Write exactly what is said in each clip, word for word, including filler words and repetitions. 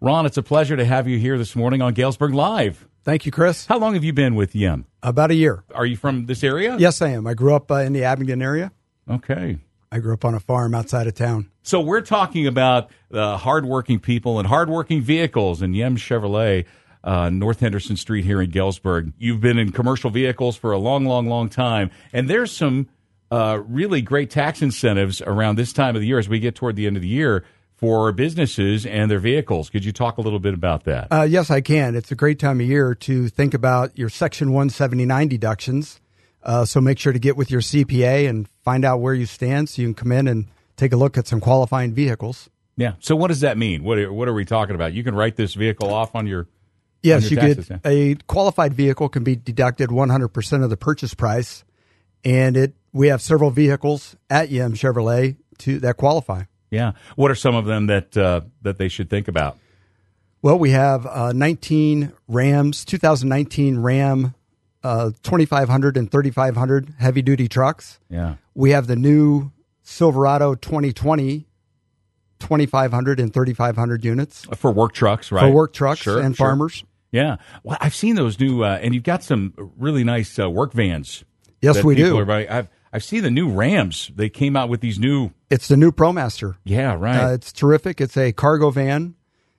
Ron, it's a pleasure to have you here this morning on Galesburg Live. Thank you, Chris. How long have you been with Yem? About a year. Are you from this area? Yes, I am. I grew up uh, in the Abingdon area. Okay. I grew up on a farm outside of town. So we're talking about uh, hardworking people and hardworking vehicles in Yem Chevrolet, uh, North Henderson Street here in Galesburg. You've been in commercial vehicles for a long, long, long time, and there's some uh, really great tax incentives around this time of the year as we get toward the end of the year for businesses and their vehicles. Could you talk a little bit about that? Uh, yes, I can. It's a great time of year to think about your Section one seventy-nine deductions. Uh, so make sure to get with your C P A and find out where you stand so you can come in and take a look at some qualifying vehicles. Yeah. So what does that mean? What are, what are we talking about? You can write this vehicle off on your Yes, on your you taxes, could. yeah? A qualified vehicle can be deducted one hundred percent of the purchase price, and it we have several vehicles at Yem Chevrolet to that qualify. Yeah. What are some of them that uh, that they should think about? Well, we have uh, nineteen Rams, two thousand nineteen Ram uh, twenty-five hundred and thirty-five hundred heavy-duty trucks. Yeah. We have the new Silverado twenty twenty, twenty-five hundred and thirty-five hundred units. For work trucks, right? For work trucks Sure, and sure. farmers. Yeah. Well, I've seen those new, uh, and you've got some really nice uh, work vans. Yes, that we people do. Are buying. I've I've seen the new Rams. They came out with these new. It's the new ProMaster. Yeah, right. Uh, it's terrific. It's a cargo van.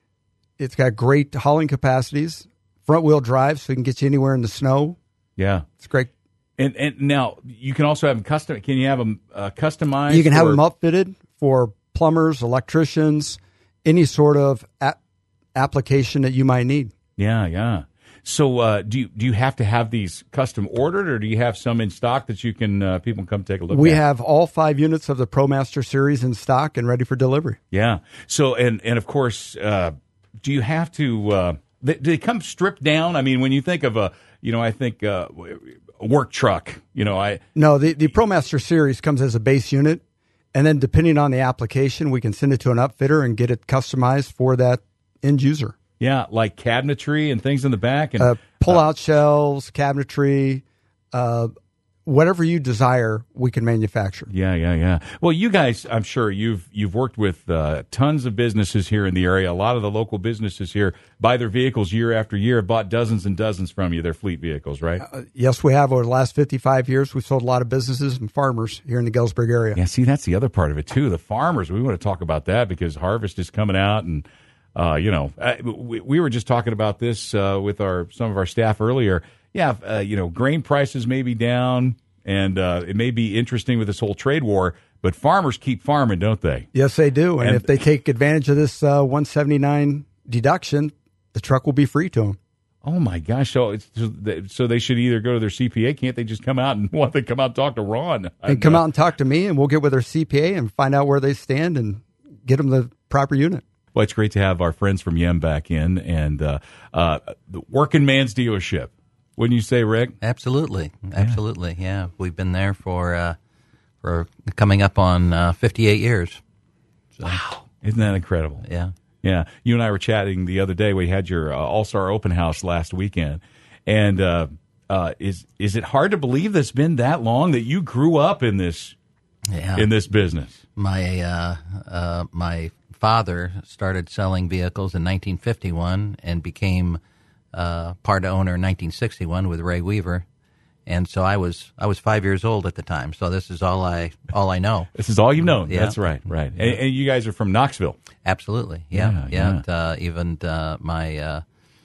It's got great hauling capacities, front wheel drive, so it can get you anywhere in the snow. Yeah, it's great. And and now you can also have them custom. Can you have them uh, customized? You can have or- them outfitted for plumbers, electricians, any sort of a- application that you might need. Yeah, yeah. So uh, do you do you have to have these custom ordered, or do you have some in stock that you can uh, people can come take a look We at? have all five units of the ProMaster series in stock and ready for delivery. Yeah. So and and of course, uh, do you have to? Uh, they, do they come stripped down? I mean, when you think of a, you know, I think uh, a work truck. You know, I No, the, the ProMaster series comes as a base unit, and then depending on the application, we can send it to an upfitter and get it customized for that end user. yeah, like cabinetry and things in the back and Uh, pull-out shelves, cabinetry, uh, whatever you desire, we can manufacture. Yeah, yeah, yeah. Well, you guys, I'm sure you've you've worked with uh, tons of businesses here in the area. A lot of the local businesses here buy their vehicles year after year, have bought dozens and dozens from you, their fleet vehicles, right? Uh, yes, we have. Over the last fifty-five years, we've sold a lot of businesses and farmers here in the Galesburg area. Yeah, see, that's the other part of it, too. The farmers, we want to talk about that because harvest is coming out. And, uh, you know, uh, we, we were just talking about this uh, with our some of our staff earlier. Yeah, uh, you know, grain prices may be down, and uh, it may be interesting with this whole trade war, but farmers keep farming, don't they? Yes, they do. And, And- if they take advantage of this uh, one seventy-nine deduction, the truck will be free to them. Oh my gosh! So, it's, so they- so they should either go to their C P A. Can't they just come out and want they come out and talk to Ron And come uh, out and talk to me, and we'll get with their C P A and find out where they stand and get them the proper unit. Well, it's great to have our friends from Yem back in and uh, uh, the working man's dealership. Wouldn't you say, Rick? Absolutely, absolutely. Yeah, we've been there for uh, for coming up on uh, fifty-eight years. So, Wow, isn't that incredible? yeah. Yeah, you and I were chatting the other day. We had your uh, All Star Open House last weekend, and uh, uh, is is it hard to believe that it's been that long that you grew up in this Yeah. in this business? My uh, uh, my father started selling vehicles in nineteen fifty-one and became uh, part owner in nineteen sixty-one with Ray Weaver, and so I was I was five years old at the time. So this is all I all I know. This is all you've known. Yeah. That's right, right. And, and you guys are from Knoxville. Absolutely, yeah, Yeah, yeah. yeah. And, uh, even uh, my uh,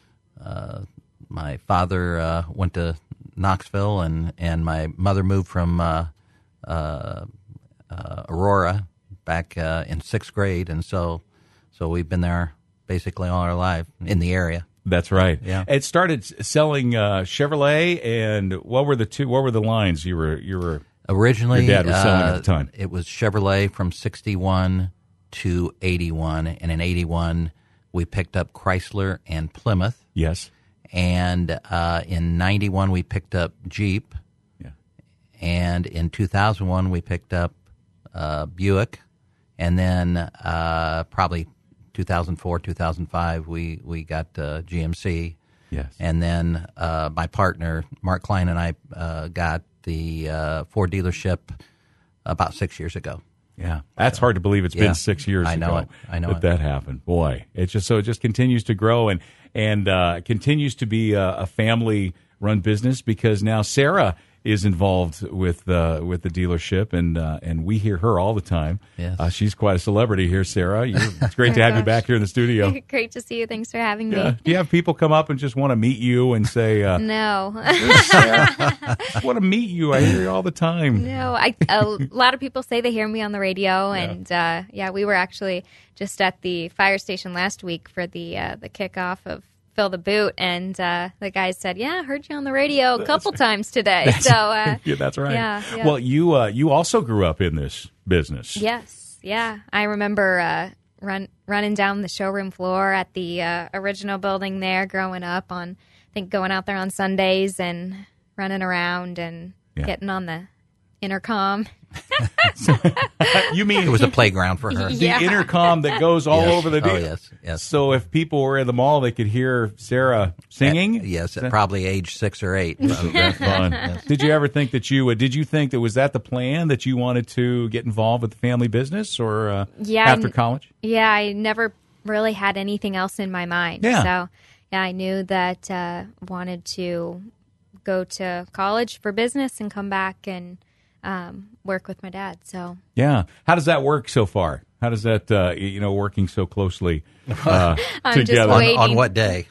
uh, my father uh, went to Knoxville, and, and my mother moved from uh, uh, uh, Aurora back uh, in sixth grade, and so so we've been there basically all our life in the area. That's right. Yeah. It started selling uh, Chevrolet, and what were the two? What were the lines you were you were? Originally, Your dad was selling at uh, the time. It was Chevrolet from sixty-one to eighty-one, and in eighty-one we picked up Chrysler and Plymouth, Yes. and uh, in ninety-one we picked up Jeep, Yeah. and in two thousand one we picked up uh, Buick, and then uh, probably two thousand four, two thousand five we, we got uh, G M C, Yes. and then uh, my partner Mark Klein and I uh, got the uh, Ford dealership about six years ago. Yeah, that's hard to believe. It's Yeah. been six years I know ago it. I know that it. that happened. Boy, it's just so it just continues to grow and and uh, continues to be a, a family run business because now Sarah is involved with uh, with the dealership, and uh, and we hear her all the time. Yes. Uh, she's quite a celebrity here, Sarah. You're, it's great to Oh, have you gosh. back here in the studio. Great to see you. Thanks for having me. Uh, do you have people come up and just want to meet you and say, uh, No, Sarah, I want to meet you? I hear you all the time. no. I, a lot of people say they hear me on the radio, and uh, yeah, we were actually just at the fire station last week for the uh, the kickoff of Fill the Boot, and uh, the guys said, "Yeah, I heard you on the radio a couple times today." So uh, Yeah, that's right. Yeah, yeah. Well, you uh, you also grew up in this business. yes, yeah. I remember uh, run running down the showroom floor at the uh, original building there, growing up. On I think going out there on Sundays and running around and Yeah. getting on the intercom. You mean It was a playground for her. the Yeah. intercom that goes all Yes. over the deal? Oh, yes, yes. So if people were in the mall, they could hear Sarah singing? Yes, at probably age six or eight. Oh, that's fun. Did you ever think that you uh, did you think that was that the plan that you wanted to get involved with the family business or uh, Yeah, after I- college? Yeah, I never really had anything else in my mind. Yeah. So yeah, I knew that uh, wanted to go to college for business and come back and um, work with my dad. So Yeah. How does that work so far? How does that uh, you know working so closely uh, I'm just together? on, waiting. on what day?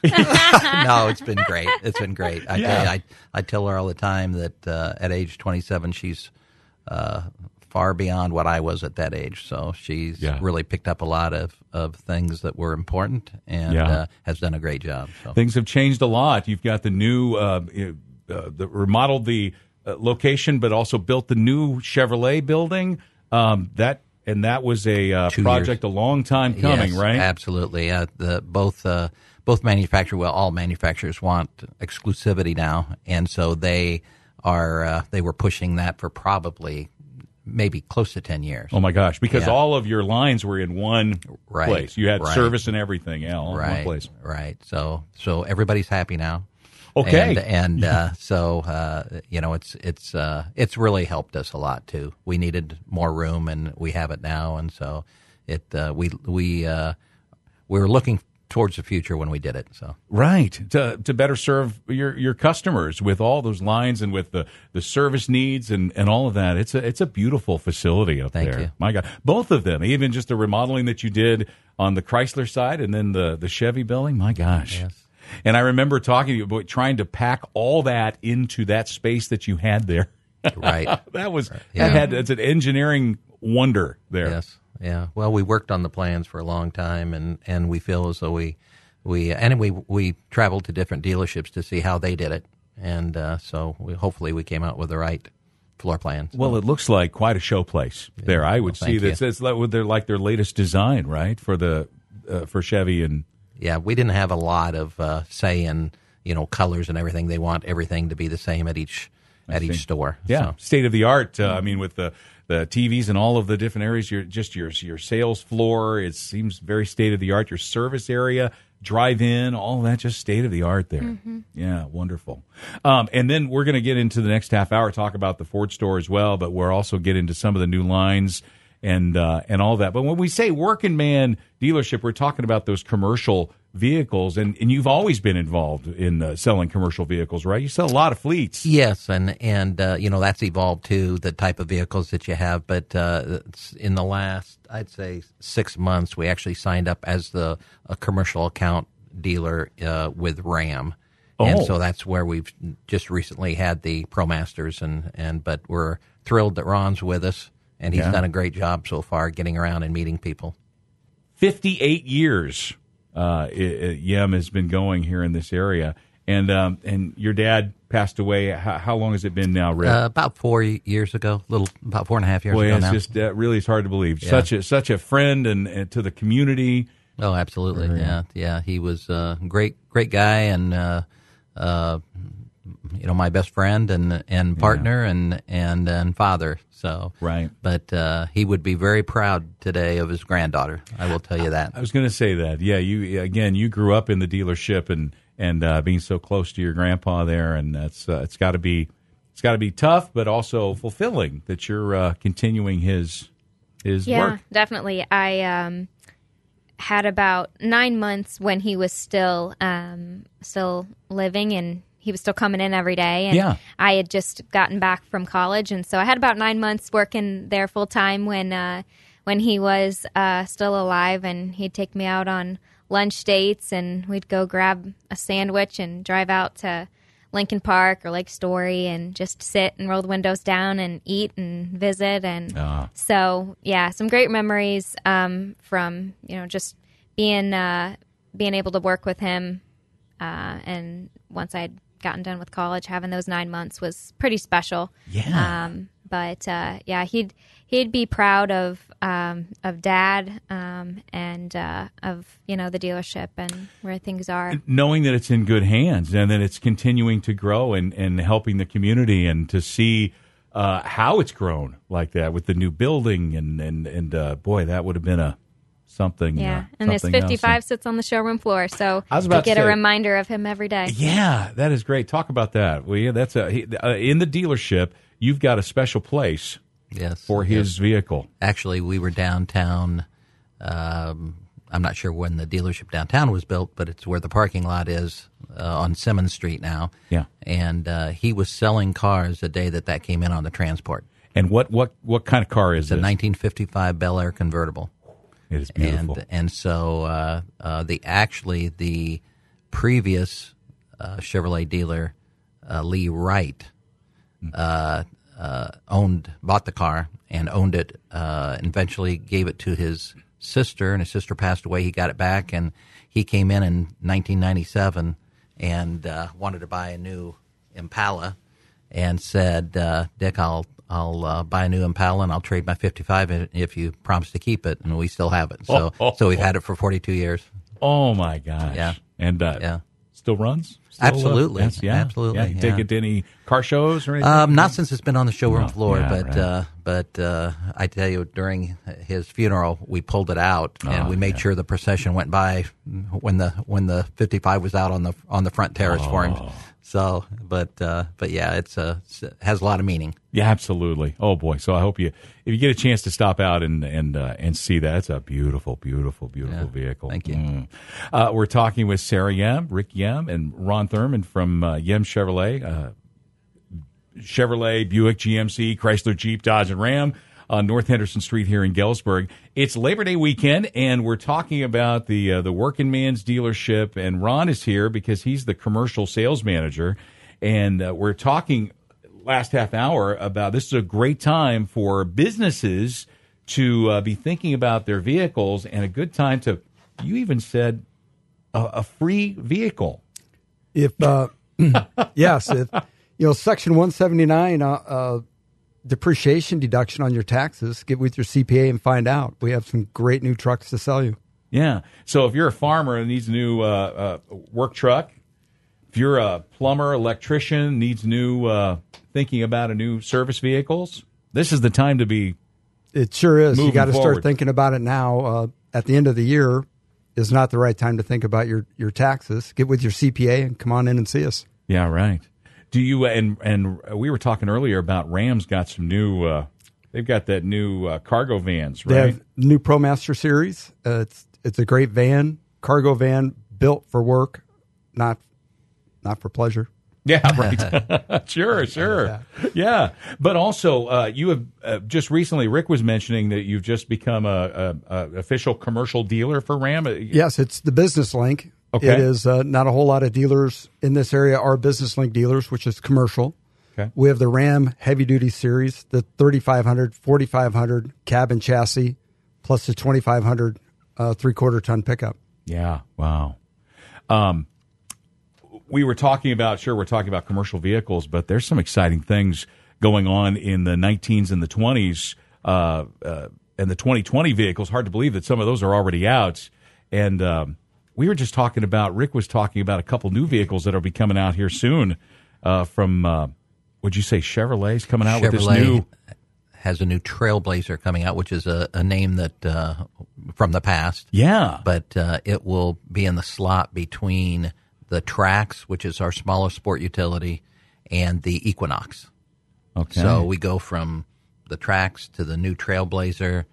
No, it's been great. It's been great. I, Yeah. tell you, I I tell her all the time that uh, at age twenty-seven, she's uh, far beyond what I was at that age. So she's Yeah. really picked up a lot of, of things that were important and Yeah. uh, has done a great job. So. Things have changed a lot. You've got the new, uh, uh, the remodeled the uh, location, but also built the new Chevrolet building. Um, that and that was a uh, Two project years. a long time coming, Yes, right? Absolutely. Uh, the, both uh, both manufacturers, well, all manufacturers want exclusivity now, and so they are uh, they were pushing that for probably maybe close to ten years. Oh my gosh! Because Yeah. all of your lines were in one Right, place. You had right. service and everything, yeah, all in one right, place. right. So so everybody's happy now. Okay. and, and uh, so uh, you know it's it's uh, it's really helped us a lot too. We needed more room, and we have it now, and so it uh, we we uh, we were looking towards the future when we did it. So Right, to to better serve your, your customers with all those lines and with the, the service needs and, and all of that. It's a it's a beautiful facility up Thank there. you. My God, both of them, even just the remodeling that you did on the Chrysler side and then the, the Chevy building. My gosh. Yes. And I remember talking to you about trying to pack all that into that space that you had there. right. that was Yeah. that had it's an engineering wonder there. Yes, yeah. Well, we worked on the plans for a long time, and, and we feel as though we we and we we traveled to different dealerships to see how they did it, and uh, so we, hopefully we came out with the right floor plans. Well, it looks like quite a showplace there. I would Well, see thank that it's like they're like their latest design, right? For the uh, for Chevy and yeah, we didn't have a lot of uh, say in you know colors and everything. They want everything to be the same at each at see. each store. yeah, So, state of the art. Uh, I mean, with the the T Vs and all of the different areas, your just your your sales floor. It seems very state of the art. Your service area, drive in, all that just state of the art there. Yeah, wonderful. Um, and then we're going to get into the next half hour, talk about the Ford store as well, but we're also get into some of the new lines and uh, and all that. But when we say working man dealership, we're talking about those commercial vehicles, and, and you've always been involved in uh, selling commercial vehicles, right? You sell a lot of fleets. Yes, and and uh, you know that's evolved too, the type of vehicles that you have. But uh, it's in the last, I'd say, six months, we actually signed up as the a commercial account dealer uh, with Ram, Oh. and so that's where we've just recently had the ProMasters, and and but we're thrilled that Ron's with us, and he's Yeah. done a great job so far getting around and meeting people. fifty-eight years uh, I- I- Yem has been going here in this area. And um, and your dad passed away. How, how long has it been now, Rick? Uh, about four years ago, little about four and a half years Boy, ago it's now. just uh, really it's hard to believe. Yeah. Such a such a friend and, and to the community. Oh, absolutely. Yeah, yeah. He was a great, great guy, and uh, uh, you know, my best friend and and partner and and and father. So Right. But uh, he would be very proud today of his granddaughter. I will tell you that. I was going to say that. Yeah, you again. You grew up in the dealership and and uh, being so close to your grandpa there, and that's uh, it's got to be it's got to be tough, but also fulfilling that you're uh, continuing his his yeah, work. definitely. I um, had about nine months when he was still um, still living, and he was still coming in every day. And Yeah. I had just gotten back from college, and so I had about nine months working there full time when uh, when he was uh, still alive, and he'd take me out on lunch dates, and we'd go grab a sandwich and drive out to Lincoln Park or Lake Story and just sit and roll the windows down and eat and visit. And Ah. so, yeah, some great memories um, from, you know, just being uh, being able to work with him. Uh, and once I'd gotten done with college, having those nine months was pretty special. Yeah. Um, but uh, yeah, he'd he'd be proud of um, of Dad um, and uh, of you know the dealership and where things are. Knowing that it's in good hands and that it's continuing to grow and, and helping the community, and to see uh, how it's grown like that with the new building and and and uh, boy, that would have been a something. Yeah, uh, and this something fifty-five else. sits on the showroom floor, so I was you about to get a say- reminder of him every day. Yeah, that is great. Talk about that. Well, yeah, that's a he, uh, in the dealership. You've got a special place Yes. for his yes. vehicle. Actually, we were downtown. Um, I'm not sure when the dealership downtown was built, but it's where the parking lot is uh, on Simmons Street now. Yeah. And uh, he was selling cars the day that that came in on the transport. And what what what kind of car is It's a this? nineteen fifty-five Bel Air convertible. It is beautiful. And and so uh, uh, the actually the previous uh, Chevrolet dealer, uh, Lee Wright, uh, uh, owned bought the car and owned it. Uh, and eventually gave it to his sister, and his sister passed away. He got it back, and he came in in nineteen ninety-seven and uh, wanted to buy a new Impala, and said, uh, "Dick, I'll I'll uh, buy a new Impala and I'll trade my fifty-five if you promise to keep it." And we still have it. So Oh, oh, so we've oh. had it for forty-two years. Oh my gosh! Yeah. And uh, Yeah. still runs. Still, uh, Absolutely. yes, yeah, Absolutely, Yeah. You take yeah. it to any car shows or anything? Um, not since it's been on the showroom Oh, floor, yeah, but right. uh, but uh, I tell you, during his funeral, we pulled it out and Oh, we made yeah. sure the procession went by when the when the fifty-five was out on the on the front terrace for him. Oh. So, but uh, but yeah, it's uh, it has a lot of meaning. Yeah, absolutely. Oh boy! So I hope you, if you get a chance to stop out and and uh, and see that, it's a beautiful, beautiful, beautiful Yeah. vehicle. Thank you. Mm. Uh, we're talking with Sarah Yem, Rick Yem, and Ron Thurman from uh, Yem Chevrolet, uh, Chevrolet, Buick, G M C, Chrysler, Jeep, Dodge, and Ram on North Henderson Street here in Galesburg. It's Labor Day weekend, and we're talking about the uh, the working man's dealership. And Ron is here because he's the commercial sales manager, and uh, we're talking last half hour about this is a great time for businesses to uh, be thinking about their vehicles, and a good time to. You even said a, a free vehicle. If uh, yes, if you know Section one seventy-nine uh, uh, depreciation deduction on your taxes, get with your C P A and find out. We have some great new trucks to sell you. Yeah. So if you're a farmer and needs a new uh, uh, work truck, if you're a plumber, electrician, needs new uh, thinking about a new service vehicles, this is the time to be. It sure is. Moving You got to forward. start thinking about it now. Uh, at the end of the year is not the right time to think about your, your taxes. Get with your C P A and come on in and see us. Yeah, right. Do you and and we were talking earlier about Ram's got some new. Uh, they've got that new uh, cargo vans, They right? have new ProMaster series. Uh, it's it's a great van, cargo van built for work, not not for pleasure. Yeah, right. Sure, sure. Yeah, but also uh, you have uh, just recently. Rick was mentioning that you've just become a, a, a official commercial dealer for Ram. Yes, it's the Business Link. Okay. It is uh, not a whole lot of dealers in this area are Business Link dealers, which is commercial. Okay. We have the Ram Heavy Duty Series, the thirty-five hundred, forty-five hundred cab and chassis, plus the twenty-five hundred uh, three-quarter ton pickup. Yeah. Wow. Um, we were talking about, sure, we're talking about commercial vehicles, but there's some exciting things going on in the nineteens and the twenties uh, uh, and the twenty twenty vehicles. Hard to believe that some of those are already out. And um, we were just talking about, Rick was talking about a couple new vehicles that will be coming out here soon uh, from, uh, would you say Chevrolet's coming out with this Chevrolet new? has a new Trailblazer coming out, which is a, a name that uh, from the past. Yeah. But uh, it will be in the slot between the Trax, which is our smaller sport utility, and the Equinox. Okay. So we go from the Trax to the new Trailblazer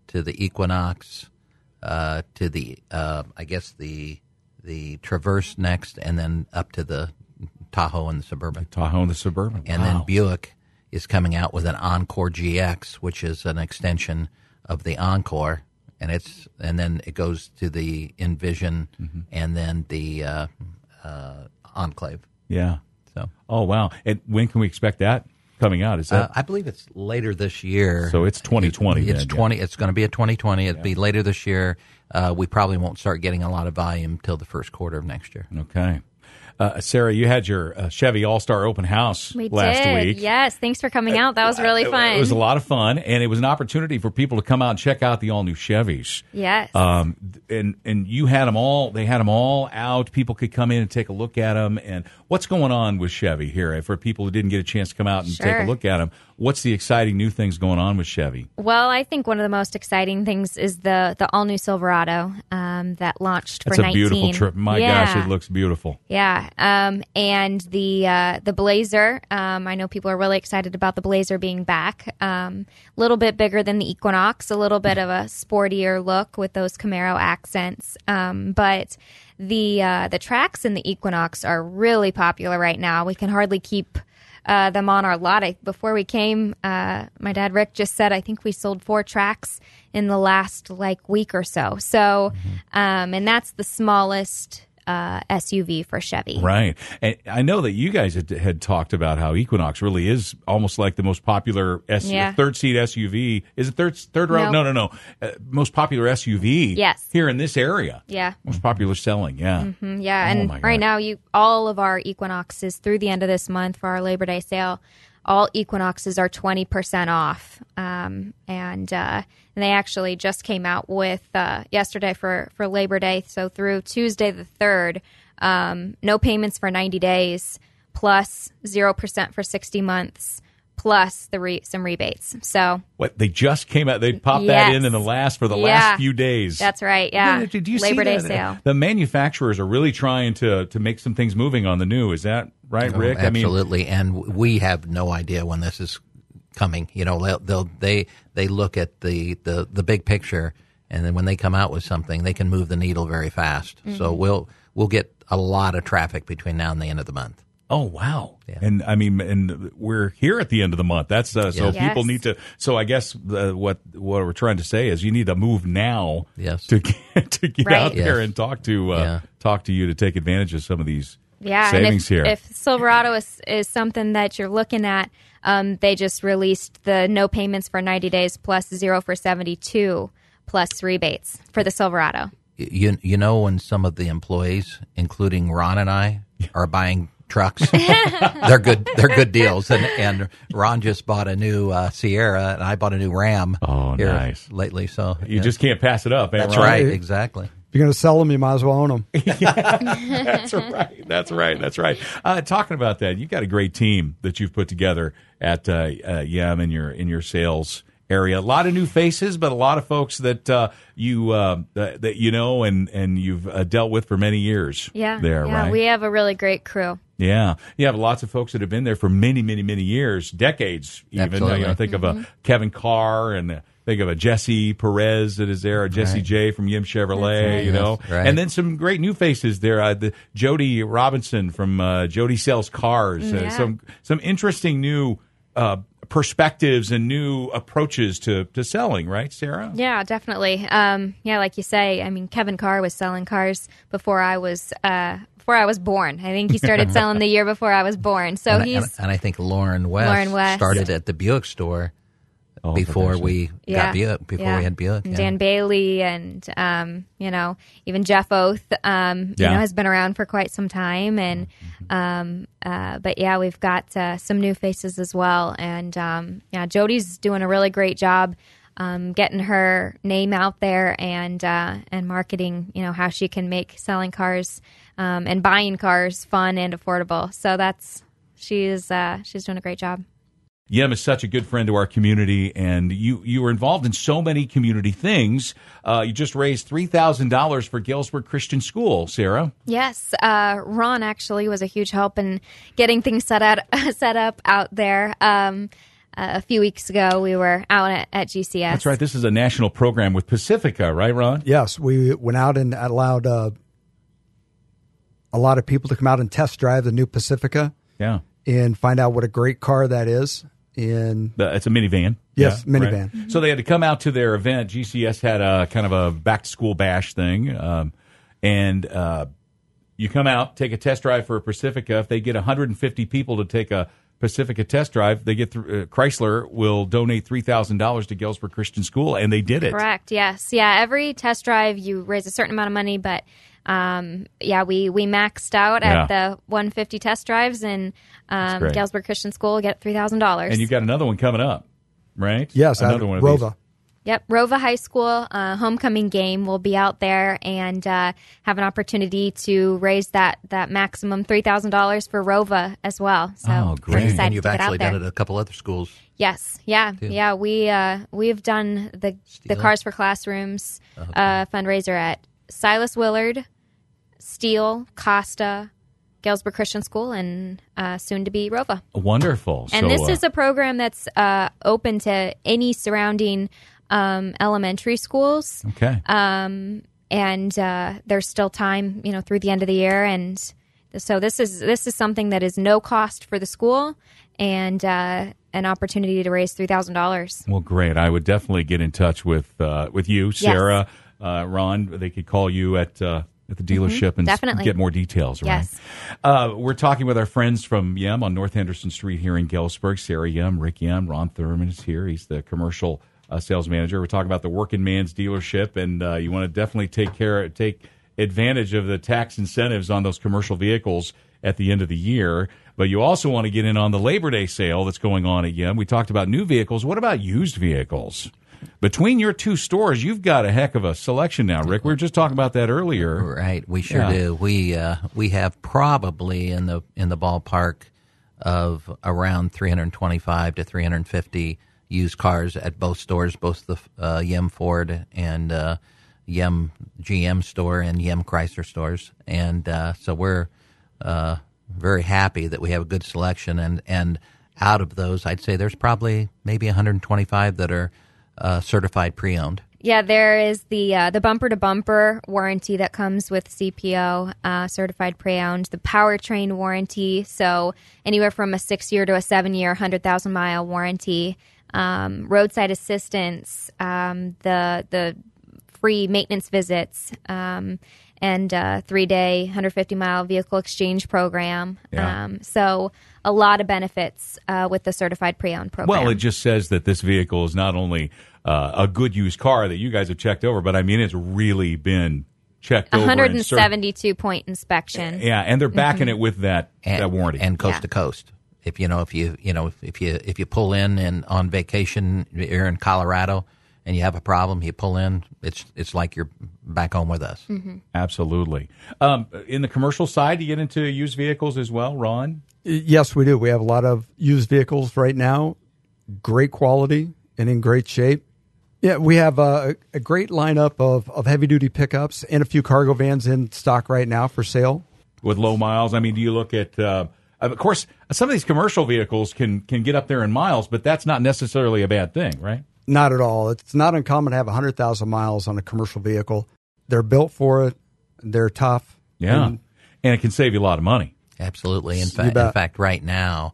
to the Equinox, uh, to the uh, I guess the the Traverse next, and then up to the Tahoe and the Suburban. Tahoe and the Suburban. And wow. then Buick is coming out with an Encore G X, which is an extension of the Encore, and it's and then it goes to the Envision, mm-hmm. and then the uh, uh, Enclave. Yeah. So. Oh wow! And when can we expect that coming out? Is that? Uh, I believe it's later this year. So it's twenty twenty. It, it's then, twenty. yeah. It's going to be a twenty twenty. It'll yeah. be later this year. Uh, we probably won't start getting a lot of volume till the first quarter of next year. Okay. Uh, Sarah, you had your uh, Chevy All-Star Open House we last did. week. Yes, thanks for coming out. That was really fun. It was a lot of fun, and it was an opportunity for people to come out and check out the all-new Chevys. Yes. Um, and and you had them all. They had them all out. People could come in and take a look at them. And what's going on with Chevy here? For people who didn't get a chance to come out and Sure. take a look at them, what's the exciting new things going on with Chevy? Well, I think one of the most exciting things is the the all new Silverado um, that launched That's for a nineteen. beautiful trip. My yeah. gosh, it looks beautiful. Yeah, um, and the uh, the Blazer. Um, I know people are really excited about the Blazer being back. A um, little bit bigger than the Equinox, a little bit of a sportier look with those Camaro accents. Um, but the uh, the tracks in the Equinox are really popular right now. We can hardly keep uh, them on our lot. I, before we came, uh, my dad Rick just said I think we sold four tracks in the last like week or so. So, um, and that's the smallest Uh, S U V for Chevy. Right. And I know that you guys had, had talked about how Equinox really is almost like the most popular S- Yeah. third seat S U V. Is it third third row? No. No, no, no. Uh, most popular S U V Yes. here in this area. Yeah. Most popular selling, yeah. Mm, yeah, Oh, and my right God. now, you all of our Equinoxes through the end of this month for our Labor Day sale, all Equinoxes are twenty percent off. Um, and, uh, and they actually just came out with uh, yesterday for, for Labor Day. So through Tuesday the third, um, no payments for ninety days, plus zero percent for sixty months, plus the re- some rebates. So What they just came out, they popped that Yes. in in the last for the Yeah. last few days. that's right. Yeah. Did you Labor see Day that? sale. The manufacturers are really trying to to make some things moving on the new. Is that right, Rick? Oh, absolutely, and we have no idea when this is coming. You know, they'll, they'll they they look at the, the, the big picture, and then when they come out with something, they can move the needle very fast. Mm-hmm. So we'll we'll get a lot of traffic between now and the end of the month. Oh wow! Yeah. And I mean, and we're here at the end of the month. That's uh, so Yes. people Yes. need to. So I guess uh, what what we're trying to say is you need to move now. Yes. To get, to get Right. out there Yes. and talk to uh, Yeah. talk to you to take advantage of some of these Yeah, savings and if, here. if Silverado is, is something that you're looking at, um, they just released the no payments for ninety days plus zero for seventy-two plus rebates for the Silverado. You you know when some of the employees, including Ron and I, are buying trucks, they're good they're good deals. And and Ron just bought a new uh, Sierra, and I bought a new Ram. Oh, here nice. lately. So you yeah. just can't pass it up. eh, that's Ron? right, exactly. If you're going to sell them, you might as well own them. That's right. That's right. That's right. Uh, talking about that, you've got a great team that you've put together at uh, uh, Yam in your in your sales area. A lot of new faces, but a lot of folks that uh, you uh, that, that you know and and you've uh, dealt with for many years. Yeah, there, yeah, right? we have a really great crew. Yeah, you have lots of folks that have been there for many, many, many years, decades. Even Absolutely. you know, think Mm-hmm. of a Kevin Carr and uh, think of a Jesse Perez that is there, a Jesse Right. J from Yim Chevrolet, right. you know, Yes, right. and then some great new faces there. Uh, the Jody Robinson from uh, Jody Sells Cars. Uh, Yeah. some some interesting new uh, perspectives and new approaches to to selling. Right, Sarah? Yeah, definitely. Um, yeah, like you say, I mean, Kevin Carr was selling cars before I was uh, before I was born. I think he started selling the year before I was born. So and, I- he's and, and I think Lauren West, Lauren West. started at the Buick store Oh, before potentially. we yeah, got Buick. Before yeah. we had Buick, And yeah. Dan Bailey, and um, you know, even Jeff Oath, um, Yeah. you know, has been around for quite some time. And um, uh, but yeah, we've got uh, some new faces as well. And um, yeah, Jody's doing a really great job. Um, getting her name out there and uh, and marketing, you know, how she can make selling cars um, and buying cars fun and affordable. So that's she's uh, she's doing a great job. Yem is such a good friend to our community, and you, you were involved in so many community things. Uh, you just raised three thousand dollars for Galesburg Christian School, Sarah. Yes, uh, Ron actually was a huge help in getting things set out, set up out there. Um, uh, a few weeks ago, we were out at, at G C S. That's right. This is a national program with Pacifica, right, Ron? Yes, we went out and allowed uh, a lot of people to come out and test drive the new Pacifica. Yeah. And find out what a great car that is. In the, it's a minivan. Yes, yeah, minivan. Right? Mm-hmm. So they had to come out to their event. G C S had a kind of a back-to-school bash thing. Um, and uh, you come out, take a test drive for a Pacifica. If they get one hundred fifty people to take a Pacifica test drive, they get th- uh, Chrysler will donate three thousand dollars to Galesburg Christian School, and they did it. Correct, yes. Yeah, every test drive, you raise a certain amount of money, but um, yeah, we, we maxed out yeah. at the one hundred fifty test drives, and um, Galesburg Christian School will get three thousand dollars. And you've got another one coming up, right? Yes, another one of Rova. These. Yep, Rova High School uh, homecoming game will be out there and uh, have an opportunity to raise that, that maximum three thousand dollars for Rova as well. So oh, great. And you've actually done it at a couple other schools. Yes, yeah, too. yeah. We uh, we've done the Steel. the Cars for Classrooms uh, okay. uh, fundraiser at Silas Willard, Steele, Costa, Galesburg Christian School, and uh, soon to be Rova. Wonderful. And so, this uh, is a program that's uh, open to any surrounding um, elementary schools. Okay. Um, and uh, there's still time, you know, through the end of the year, and so this is this is something that is no cost for the school, and uh, an opportunity to raise three thousand dollars. Well, great. I would definitely get in touch with uh, with you, Sarah, yes. uh, Ron. They could call you at. Uh, at the dealership mm-hmm, and definitely. get more details, right? Yes. Uh, we're talking with our friends from Yem on North Henderson Street here in Galesburg. Sarah Yem, Rick Yem, Ron Thurman is here. He's the commercial uh, sales manager. We're talking about the working man's dealership, and uh, you want to definitely take care, take advantage of the tax incentives on those commercial vehicles at the end of the year. But you also want to get in on the Labor Day sale that's going on at Yem. We talked about new vehicles. What about used vehicles? Between your two stores, you've got a heck of a selection now, Rick. We were just talking about that earlier. Right, we sure yeah. do. We uh, we have probably in the in the ballpark of around three hundred twenty-five to three hundred fifty used cars at both stores, both the uh, Yem Ford and uh, Yem G M store and Yem Chrysler stores, and uh, so we're uh, very happy that we have a good selection. And and out of those, I'd say there's probably maybe one hundred twenty-five that are Uh, certified pre-owned. Yeah, there is the uh, the bumper-to-bumper warranty that comes with C P O, uh, certified pre-owned, the powertrain warranty, so anywhere from a six-year to a seven-year, one hundred thousand mile warranty, um, roadside assistance, um, the the free maintenance visits, um, and uh, three-day, one hundred fifty mile vehicle exchange program. Yeah. Um, so a lot of benefits uh, with the certified pre-owned program. Well, it just says that this vehicle is not only uh, a good used car that you guys have checked over, but I mean it's really been checked over. one hundred seventy-two point inspection. Yeah, and they're backing mm-hmm. it with that, and, that warranty. And coast yeah. to coast. If you know, if you you know, if you if you pull in and on vacation, you're in Colorado, and you have a problem, you pull in, it's it's like you're back home with us. Mm-hmm. Absolutely. Um, in the commercial side, you get into used vehicles as well, Ron? Yes, we do. We have a lot of used vehicles right now, great quality and in great shape. Yeah, we have a, a great lineup of, of heavy-duty pickups and a few cargo vans in stock right now for sale. With low miles, I mean, do you look at... Uh, of course, some of these commercial vehicles can, can get up there in miles, but that's not necessarily a bad thing, right? Not at all. It's not uncommon to have one hundred thousand miles on a commercial vehicle. They're built for it. They're tough. Yeah, and, and it can save you a lot of money. Absolutely. In fact, in fact, right now,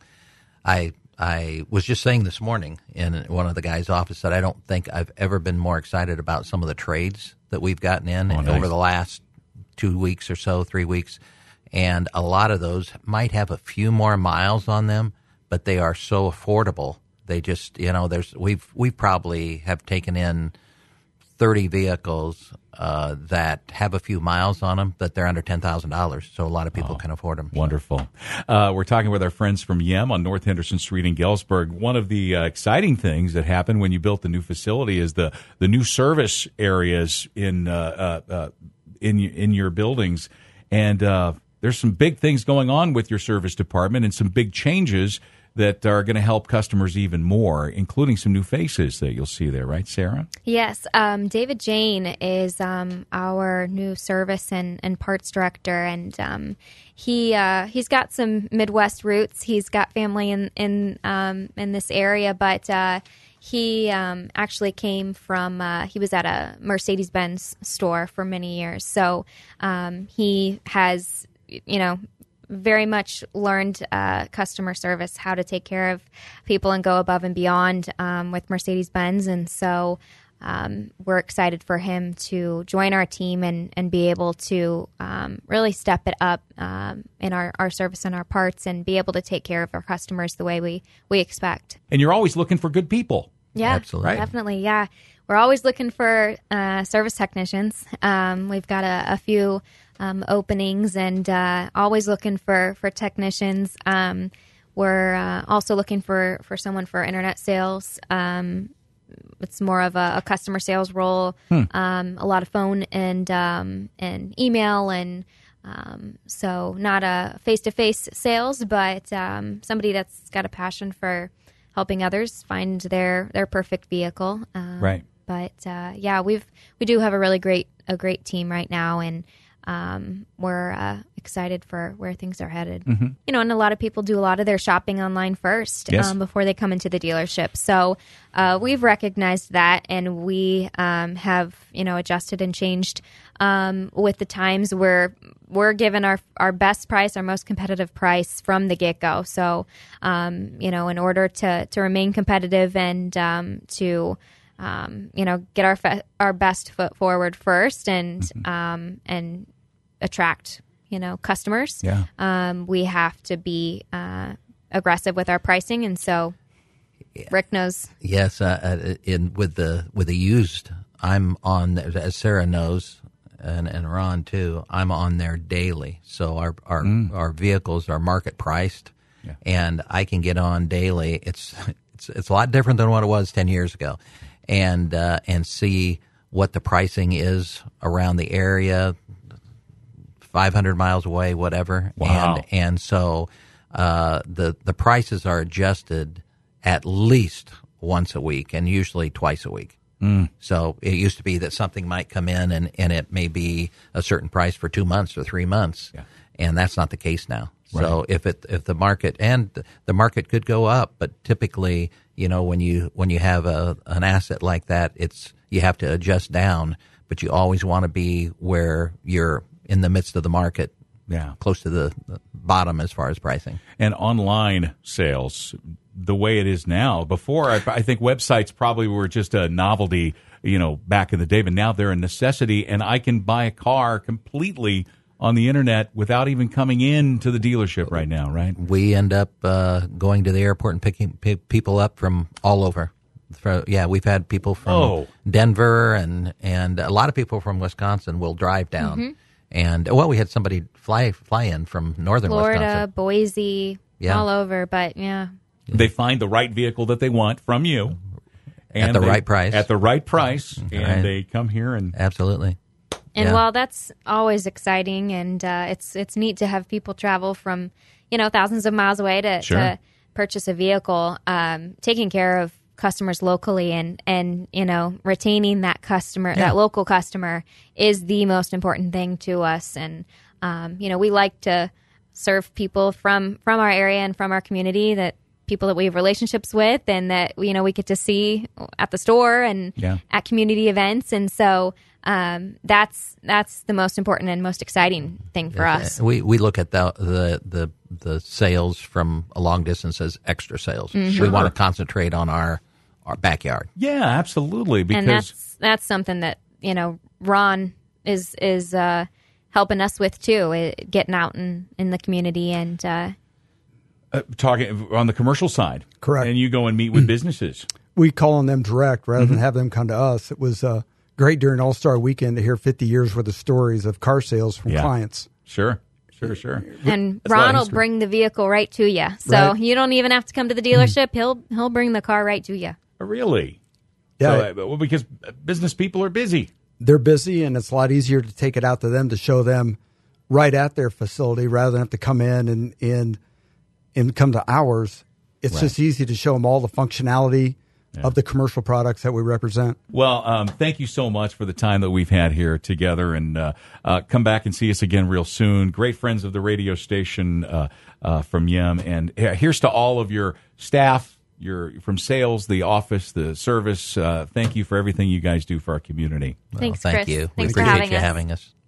I I was just saying this morning in one of the guys' office that I don't think I've ever been more excited about some of the trades that we've gotten in oh, nice. over the last two weeks or so, three weeks. And a lot of those might have a few more miles on them, but they are so affordable. They just, you know, there's we've we probably have taken in thirty vehicles uh, that have a few miles on them, but they're under ten thousand dollars, so a lot of people oh, can afford them. Wonderful. Uh, we're talking with our friends from Yem on North Henderson Street in Galesburg. One of the uh, exciting things that happened when you built the new facility is the the new service areas in uh, uh, uh, in in your buildings, and uh, there's some big things going on with your service department and some big changes that are going to help customers even more, including some new faces that you'll see there, right, Sarah? Yes. Um, David Jane is um, our new service and, and parts director, and um, he uh, he's got some Midwest roots. He's got family in in um, in this area, but uh, he um, actually came from. Uh, he was at a Mercedes-Benz store for many years, so um, he has, you know, very much learned uh, customer service, how to take care of people and go above and beyond um, with Mercedes-Benz. And so um, we're excited for him to join our team and, and be able to um, really step it up um, in our, our service and our parts and be able to take care of our customers the way we, we expect. And you're always looking for good people. Yeah, Absolutely. Right. Definitely. Yeah. We're always looking for uh, service technicians. Um, we've got a, a few um, openings and uh, always looking for, for technicians. Um, we're uh, also looking for, for someone for internet sales. Um, it's more of a, a customer sales role, hmm. um, a lot of phone and um, and email, and um, so not a face-to-face sales, but um, somebody that's got a passion for helping others find their, their perfect vehicle. Um, right. But uh, yeah, we've we do have a really great a great team right now, and um, we're uh, excited for where things are headed. Mm-hmm. You know, and a lot of people do a lot of their shopping online first yes. um, before they come into the dealership. So uh, we've recognized that, and we um, have you know adjusted and changed um, with the times. We're we're given our our best price, our most competitive price from the get go. So um, you know, in order to to remain competitive and um, to Um, you know, get our fe- our best foot forward first, and mm-hmm. um, and attract you know customers. Yeah. Um, we have to be uh, aggressive with our pricing, and so yeah. Rick knows. Yes, uh, in with the with the used, I'm on, as Sarah knows, and, and Ron too. I'm on there daily, so our our mm. our vehicles are market priced, yeah. and I can get on daily. It's it's it's a lot different than what it was ten years ago. And uh, and see what the pricing is around the area, five hundred miles away, whatever. Wow. And and so uh, the the prices are adjusted at least once a week, and usually twice a week. Mm. So it used to be that something might come in and, and it may be a certain price for two months or three months, yeah. and that's not the case now. Right. So if it if the market and the market could go up, but typically, you know, when you when you have a an asset like that, it's you have to adjust down, but you always want to be where you're in the midst of the market, yeah, close to the, the bottom as far as pricing. And online sales, the way it is now. Before, I, I think websites probably were just a novelty, you know, back in the day, but now they're a necessity, and I can buy a car completely on the internet without even coming in to the dealership right now, right? We end up uh, going to the airport and picking pick people up from all over. For, yeah, we've had people from oh. Denver and and a lot of people from Wisconsin will drive down. Mm-hmm. And well, we had somebody fly fly in from northern Florida, Wisconsin, Boise, yeah. all over. But yeah, they find the right vehicle that they want from you at the they, right price. At the right price, and right. they come here and absolutely. And yeah. while that's always exciting, and uh, it's it's neat to have people travel from, you know, thousands of miles away to, sure. to purchase a vehicle, um, taking care of customers locally and, and you know, retaining that customer, yeah. that local customer is the most important thing to us. And, um, you know, we like to serve people from, from our area and from our community, that people that we have relationships with and that, you know, we get to see at the store and yeah. at community events. And so Um, that's that's the most important and most exciting thing for us. We we look at the the the, the sales from a long distance as extra sales. Mm-hmm. We Sure. want to concentrate on our our backyard. Yeah, absolutely. Because and that's that's something that you know Ron is is uh, helping us with too, uh, getting out in, in the community and uh, uh, talking on the commercial side. Correct. And you go and meet with businesses. We call on them direct rather Mm-hmm. than have them come to us. It was uh, great during All-Star Weekend to hear fifty years worth of stories of car sales from Yeah. clients. Sure, sure, sure. and That's a lot of Ron will history. bring the vehicle right to you, so Right. you don't even have to come to the dealership. He'll he'll bring the car right to you. Really? Yeah, So, uh, well, because business people are busy. they're busy, and it's a lot easier to take it out to them to show them right at their facility rather than have to come in and and, and come to ours. it's Right. just easy to show them all the functionality of the commercial products that we represent. Well, um, thank you so much for the time that we've had here together, and uh, uh, come back and see us again real soon. Great friends of the radio station uh, uh, from Yem, and here's to all of your staff, your from sales, the office, the service. Uh, thank you for everything you guys do for our community. Thanks, well, thank Chris. you. Thanks we for appreciate having you us. having us.